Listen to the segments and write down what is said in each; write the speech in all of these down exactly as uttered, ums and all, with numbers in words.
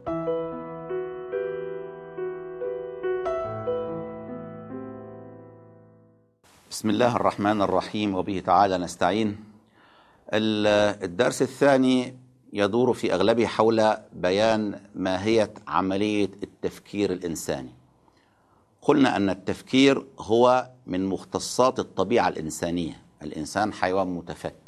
بسم الله الرحمن الرحيم، وبه تعالى نستعين. الدرس الثاني يدور في أغلبه حول بيان ماهية عملية التفكير الإنساني. قلنا أن التفكير هو من مختصات الطبيعة الإنسانية، الإنسان حيوان متفكر.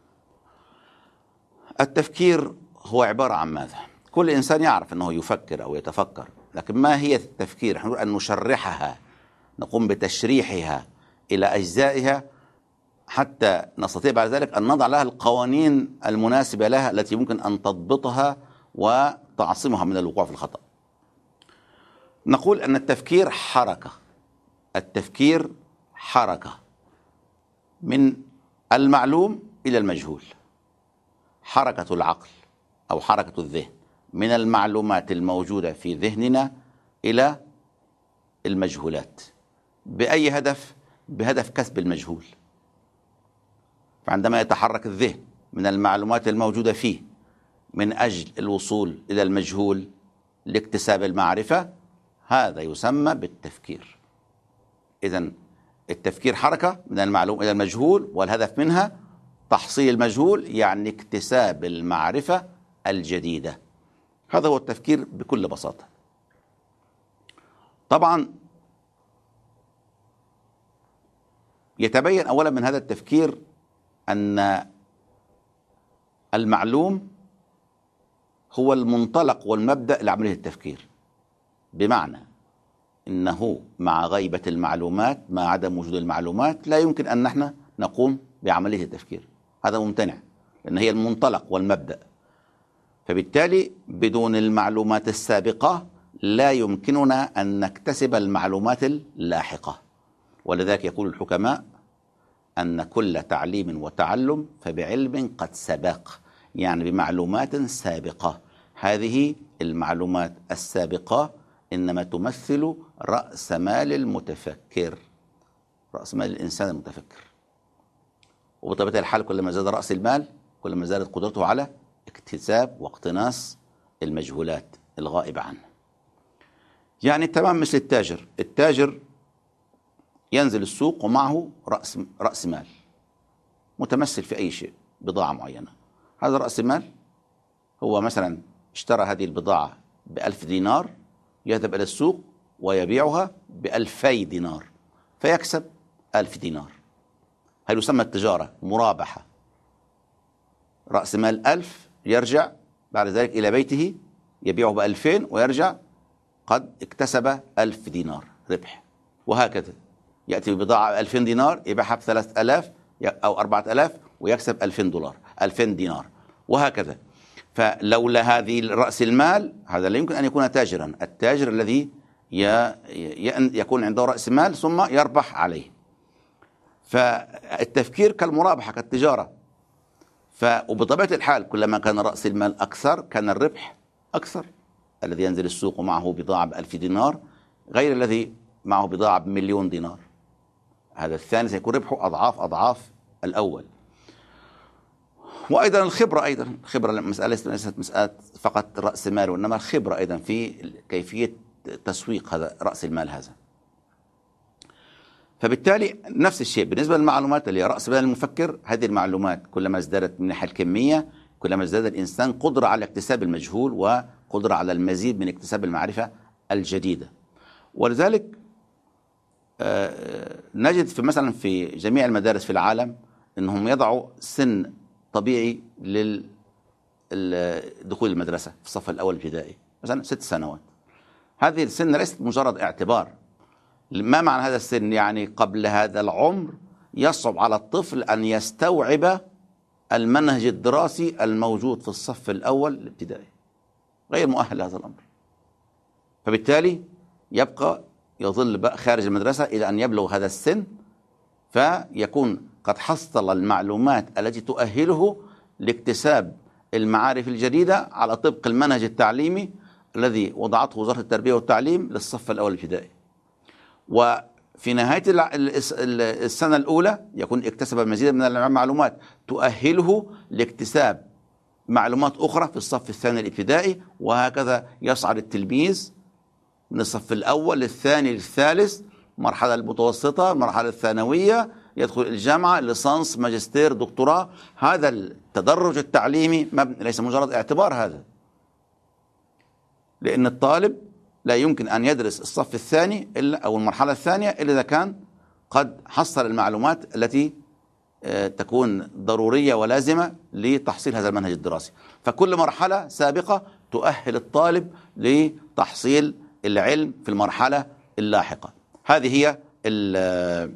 التفكير هو عبارة عن ماذا؟ كل إنسان يعرف أنه يفكر أو يتفكر، لكن ما هي التفكير؟ نحن نقول أن نشرحها، نقوم بتشريحها إلى أجزائها حتى نستطيع بعد ذلك أن نضع لها القوانين المناسبة لها التي يمكن أن تضبطها وتعصمها من الوقوع في الخطأ. نقول أن التفكير حركة، التفكير حركة من المعلوم إلى المجهول. حركة العقل أو حركة الذهن من المعلومات الموجودة في ذهننا إلى المجهولات. بأي هدف؟ بهدف كسب المجهول. فعندما يتحرك الذهن من المعلومات الموجودة فيه من أجل الوصول إلى المجهول لاكتساب المعرفة، هذا يسمى بالتفكير. إذن التفكير حركة من المعلوم إلى المجهول، والهدف منها تحصيل المجهول، يعني اكتساب المعرفة الجديدة. هذا هو التفكير بكل بساطة. طبعا يتبين أولا من هذا التفكير أن المعلوم هو المنطلق والمبدأ لعملية التفكير، بمعنى إنه مع غيبة المعلومات، مع عدم وجود المعلومات، لا يمكن أن نحن نقوم بعملية التفكير. هذا ممتنع، لأن هي المنطلق والمبدأ. فبالتالي بدون المعلومات السابقة لا يمكننا أن نكتسب المعلومات اللاحقة. ولذلك يقول الحكماء أن كل تعليم وتعلم فبعلم قد سبق، يعني بمعلومات سابقة. هذه المعلومات السابقة إنما تمثل رأس مال المتفكر، رأس مال الإنسان المتفكر. وبطبيعة الحال كلما زاد رأس المال كلما زادت قدرته على اكتساب واقتناص المجهولات الغائبة عنه. يعني تمام مثل التاجر. التاجر ينزل السوق ومعه رأس رأس مال متمثل في أي شيء، بضاعة معينة. هذا رأس المال هو مثلا اشترى هذه البضاعة بألف دينار، يذهب إلى السوق ويبيعها بألفي دينار فيكسب ألف دينار. هل يسمى التجارة مرابحة؟ رأس مال ألف يرجع بعد ذلك إلى بيته يبيعه بألفين ويرجع قد اكتسب ألف دينار ربح. وهكذا يأتي ببضاعة ألفين دينار يبيعها بثلاثة آلاف أو أربعة آلاف ويكسب ألفين دولار ألفين دينار، وهكذا. فلولا هذه رأس المال هذا لا يمكن أن يكون تاجرا. التاجر الذي يكون عنده رأس مال ثم يربح عليه. فالتفكير كالمرابحة كالتجارة. وبطبيعة الحال كلما كان رأس المال أكثر كان الربح أكثر. الذي ينزل السوق معه بضاعة بألف دينار غير الذي معه بضاعة بمليون دينار، هذا الثاني سيكون ربحه أضعاف أضعاف الأول. وأيضا الخبرة، أيضا الخبرة مسألة ليست مسألة فقط رأس المال، وإنما الخبرة أيضا في كيفية تسويق هذا رأس المال هذا. فبالتالي نفس الشيء بالنسبة للمعلومات اللي رأس مال المفكر. هذه المعلومات كلما ازدادت من الناحية الكمية كلما ازداد الإنسان قدرة على اكتساب المجهول وقدرة على المزيد من اكتساب المعرفة الجديدة. ولذلك نجد في مثلا في جميع المدارس في العالم أنهم يضعوا سن طبيعي للدخول المدرسة في الصف الأول الابتدائي، مثلا ست سنوات. هذه السن ليست مجرد اعتبار. ما معنى هذا السن؟ يعني قبل هذا العمر يصعب على الطفل أن يستوعب المنهج الدراسي الموجود في الصف الأول الابتدائي، غير مؤهل لهذا الأمر. فبالتالي يبقى يظل خارج المدرسة إلى أن يبلغ هذا السن، فيكون قد حصل المعلومات التي تؤهله لاكتساب المعارف الجديدة على طبق المنهج التعليمي الذي وضعته وزارة التربية والتعليم للصف الأول الابتدائي. وفي نهاية السنة الأولى يكون اكتسب مزيدا من المعلومات تؤهله لاكتساب معلومات أخرى في الصف الثاني الابتدائي، وهكذا يصعد التلميذ من الصف الأول للثاني للثالث، مرحلة المتوسطة، المرحلة الثانوية، يدخل الجامعة، ليسانس، ماجستير، دكتوراه. هذا التدرج التعليمي ليس مجرد اعتبار هذا، لأن الطالب لا يمكن أن يدرس الصف الثاني إلا أو المرحلة الثانية إلا إذا كان قد حصل المعلومات التي تكون ضرورية ولازمة لتحصيل هذا المنهج الدراسي. فكل مرحلة سابقة تؤهل الطالب لتحصيل العلم في المرحلة اللاحقة. هذه هي ال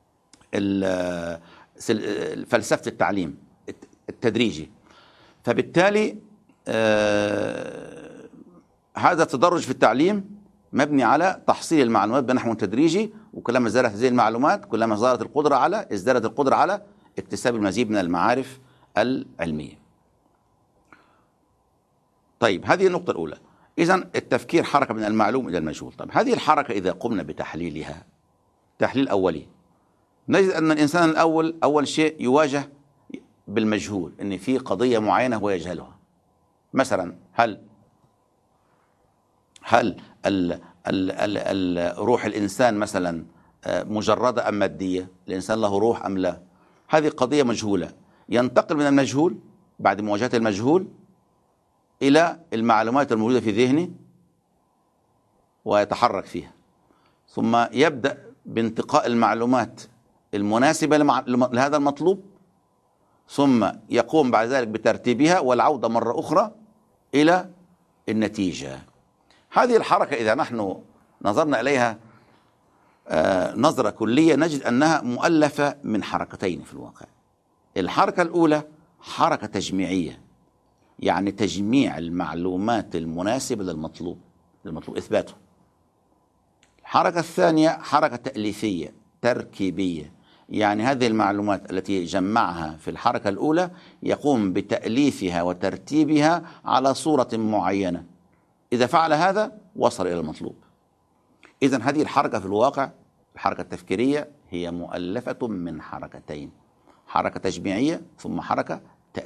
ال فلسفة التعليم التدريجي. فبالتالي هذا التدرج في التعليم مبني على تحصيل المعلومات بنحو تدريجي، وكلما زادت هذه المعلومات كلما زادت القدرة على ازدادت القدرة على اكتساب المزيد من المعارف العلمية. طيب، هذه النقطة الأولى. إذن التفكير حركة من المعلوم إلى المجهول. طيب، هذه الحركة إذا قمنا بتحليلها تحليل أولي، نجد أن الإنسان الأول أول شيء يواجه بالمجهول، أن في قضية معينة هو يجهلها. مثلا هل هل ال ال ال ال روح الإنسان مثلا مجردة أم مادية؟ الإنسان له روح أم لا؟ هذه قضية مجهولة. ينتقل من المجهول بعد مواجهة المجهول إلى المعلومات الموجودة في ذهنه ويتحرك فيها، ثم يبدأ بانتقاء المعلومات المناسبة لهذا المطلوب، ثم يقوم بعد ذلك بترتيبها والعودة مرة أخرى إلى النتيجة. هذه الحركة إذا نحن نظرنا إليها آه نظرة كلية نجد أنها مؤلفة من حركتين في الواقع. الحركة الأولى حركة تجميعية، يعني تجميع المعلومات المناسبة للمطلوب للمطلوب إثباته. الحركة الثانية حركة تأليفية تركيبية، يعني هذه المعلومات التي جمعها في الحركة الأولى يقوم بتأليفها وترتيبها على صورة معينة، إذا فعل هذا وصل إلى المطلوب. إذن هذه الحركة في الواقع الحركة التفكيرية هي مؤلفة من حركتين، حركة تجميعية ثم حركة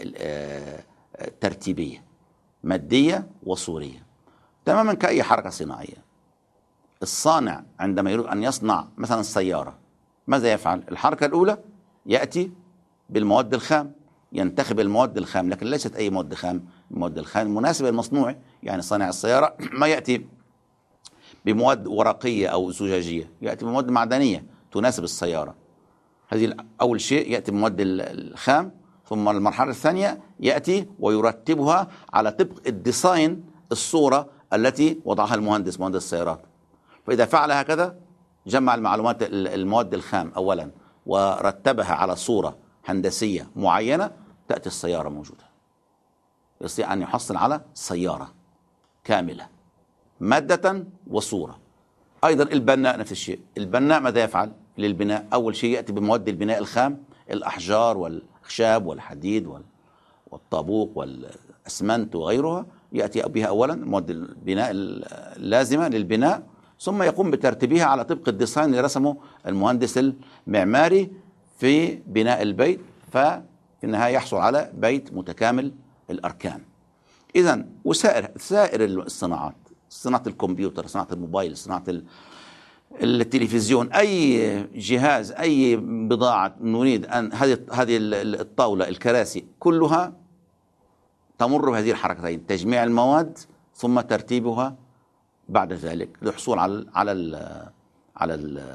ترتيبية مادية وصورية، تماما كأي حركة صناعية. الصانع عندما يريد أن يصنع مثلا السيارة ماذا يفعل؟ الحركة الأولى يأتي بالمواد الخام، ينتخب المواد الخام، لكن ليست أي مواد خام، المواد الخام المناسبة للمصنوع. يعني صانع السيارة ما يأتي بمواد ورقية أو زجاجية، يأتي بمواد معدنية تناسب السيارة. هذه أول شيء يأتي بمواد الخام، ثم المرحلة الثانية يأتي ويرتبها على طبق الديزاين الصورة التي وضعها المهندس مهندس السيارات. فإذا فعل هكذا جمع المعلومات المواد الخام أولا ورتبها على صورة هندسية معينة، تأتي السيارة موجودة، يستطيع أن يحصل على سيارة كاملة مادة وصورة. أيضا البناء نفس الشيء. البناء ماذا يفعل للبناء؟ أول شيء يأتي بمواد البناء الخام، الأحجار والخشاب والحديد والطابوق والأسمنت وغيرها، يأتي بها أولا مواد البناء اللازمة للبناء، ثم يقوم بترتيبها على طبق الديزاين اللي رسمه المهندس المعماري في بناء البيت، ففي النهاية يحصل على بيت متكامل الأركان. إذن وسائر سائر الصناعات، صناعة الكمبيوتر، صناعة الموبايل، صناعة التلفزيون، أي جهاز، أي بضاعة نريد أن هذه هذه الطاولة، الكراسي، كلها تمر بهذه الحركتين، تجميع المواد ثم ترتيبها بعد ذلك للحصول على على على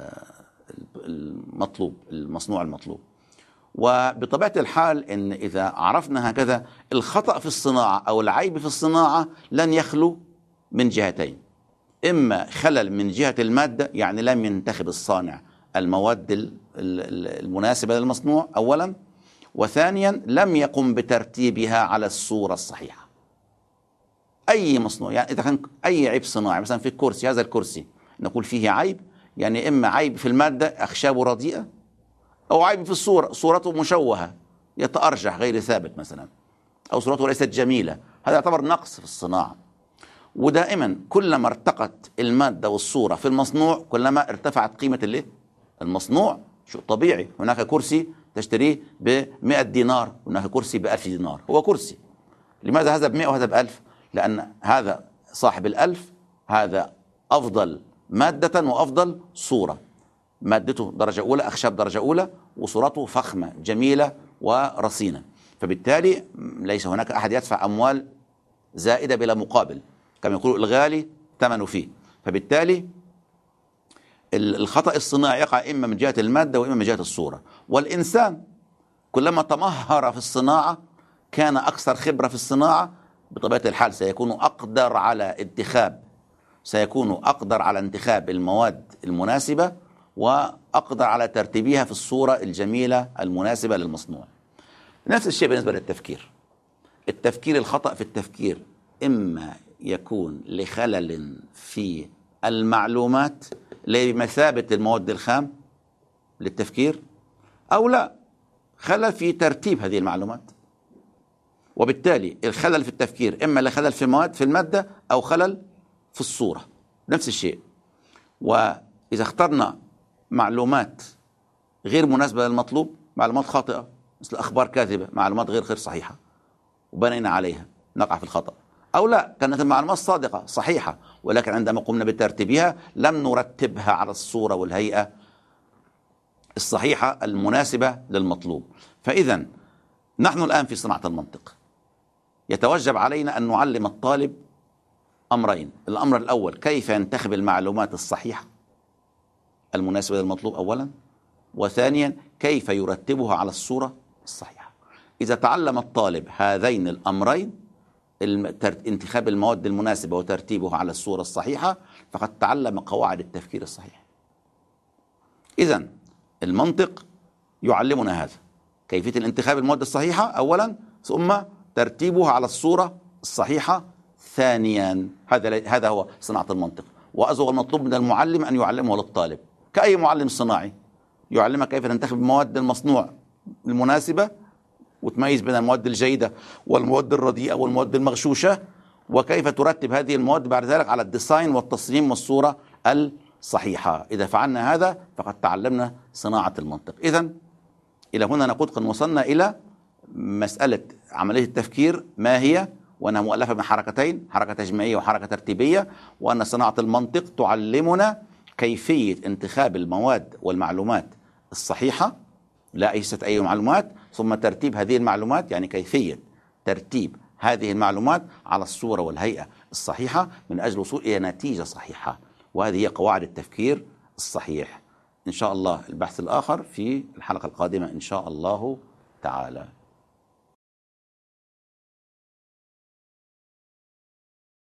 المطلوب، المصنوع المطلوب. وبطبيعة الحال إن إذا عرفنا هكذا الخطأ في الصناعة أو العيب في الصناعة لن يخلو من جهتين: إما خلل من جهة المادة، يعني لم ينتخب الصانع المواد المناسبة للمصنوع أولا، وثانيا لم يقم بترتيبها على الصورة الصحيحة. أي مصنوع، يعني إذا كان أي عيب صناعي مثلا في الكرسي، هذا الكرسي نقول فيه عيب، يعني إما عيب في المادة أخشابه رديئة، أو عيب في الصورة، صورته مشوهة يتأرجح غير ثابت مثلا، أو صورته ليست جميلة، هذا يعتبر نقص في الصناعة. ودائما كلما ارتقت المادة والصورة في المصنوع كلما ارتفعت قيمة المصنوع. شيء طبيعي، هناك كرسي تشتريه بمئة دينار، هناك كرسي بألف دينار، هو كرسي، لماذا هذا بمئة وهذا بألف؟ لأن هذا صاحب الألف هذا أفضل مادة وأفضل صورة، مادته درجة أولى، أخشاب درجة أولى، وصورته فخمة جميلة ورصينة، فبالتالي ليس هناك أحد يدفع أموال زائدة بلا مقابل، كما يقول الغالي ثمنه فيه. فبالتالي الخطأ الصناعي يقع إما من جهة المادة وإما من جهة الصورة. والإنسان كلما تمهر في الصناعة كان أكثر خبرة في الصناعة، بطبيعة الحال سيكون أقدر على انتخاب سيكون أقدر على انتخاب المواد المناسبة، وأقدر على ترتيبها في الصورة الجميلة المناسبة للمصنوع. نفس الشيء بالنسبة للتفكير. التفكير الخطأ في التفكير إما يكون لخلل في المعلومات لمثابة المواد الخام للتفكير، أو لا، خلل في ترتيب هذه المعلومات. وبالتالي الخلل في التفكير إما لخلل في المواد في المادة أو خلل في الصورة، نفس الشيء. وإذا اخترنا معلومات غير مناسبة للمطلوب، معلومات خاطئة مثل أخبار كاذبة، معلومات غير غير صحيحة، وبنينا عليها، نقع في الخطأ. أو لا، كانت المعلومات صادقة صحيحة، ولكن عندما قمنا بترتيبها لم نرتبها على الصورة والهيئة الصحيحة المناسبة للمطلوب. فإذا نحن الآن في صناعة المنطق يتوجب علينا أن نعلم الطالب أمرين. الأمر الأول كيف ينتخب المعلومات الصحيحة المناسبة للمطلوب أولا، وثانيا كيف يرتبها على الصورة الصحيحة. إذا تعلم الطالب هذين الأمرين، انتخاب المواد المناسبة وترتيبها على الصورة الصحيحة، فقد تعلم قواعد التفكير الصحيح. إذن المنطق يعلمنا هذا، كيفية الانتخاب المواد الصحيحة أولا، ثم ترتيبها على الصورة الصحيحة ثانيا. هذا هذا هو صناعة المنطق. وأزغ المطلوب من المعلم أن يعلمه للطالب كأي معلم صناعي، يعلمك كيف تنتخب المواد المصنوع المناسبة، وتميز بين المواد الجيدة والمواد الرديئة والمواد المغشوشة، وكيف ترتب هذه المواد بعد ذلك على الديزاين والتصميم والصورة الصحيحة. إذا فعلنا هذا فقد تعلمنا صناعة المنطق. إذن إلى هنا نقول قد وصلنا إلى مسألة عملية التفكير ما هي، وأنها مؤلفة من حركتين، حركة تجميعية وحركة ترتيبية، وأن صناعة المنطق تعلمنا كيفية انتخاب المواد والمعلومات الصحيحة، ليست أي معلومات، ثم ترتيب هذه المعلومات، يعني كيفية ترتيب هذه المعلومات على الصورة والهيئة الصحيحة من أجل الوصول إلى نتيجة صحيحة. وهذه هي قواعد التفكير الصحيح. إن شاء الله البحث الآخر في الحلقة القادمة إن شاء الله تعالى.